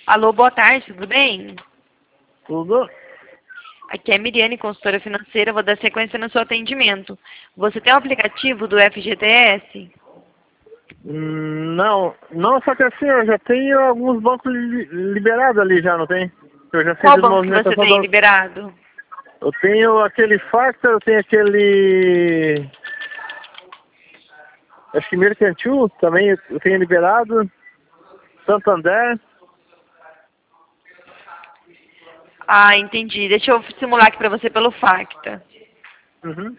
Alô, boa tarde, tudo bem? Tudo? Aqui é a Miriane, consultora financeira. Vou dar sequência no seu atendimento. Você tem o aplicativo do FGTS? Não, não, só que assim, eu já tenho alguns bancos liberados ali já, não tem? Eu já fiz Qual a banco que você movimentação tem liberado? Eu tenho aquele Factor, eu tenho aquele... Acho que Mercantil também eu tenho liberado. Santander. Ah, entendi. Deixa eu simular aqui para você pelo Facta. Uhum.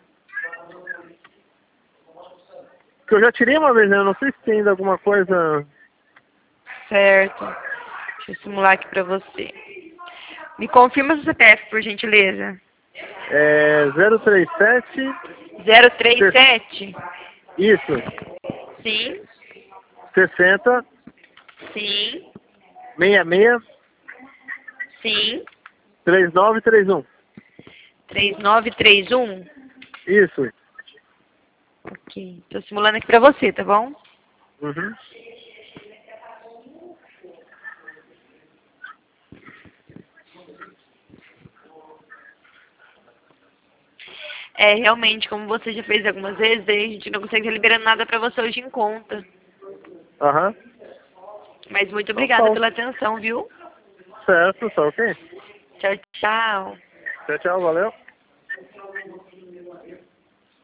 Que eu já tirei uma vez, né? Eu não sei se tem ainda alguma coisa... Certo. Deixa eu simular aqui para você. Me confirma seu CPF, por gentileza. É 037... 037? Isso. Sim, 60... sim, 66... sim. 3931. 3931? Isso. Ok. Tô simulando aqui para você, tá bom? Uhum. É, realmente, como você já fez algumas vezes, aí a gente não consegue estar liberando nada para você hoje em conta. Aham. Mas muito Então obrigada tá. pela atenção, viu? Certo, tá ok. Tchau, tchau. Tchau, tchau, valeu.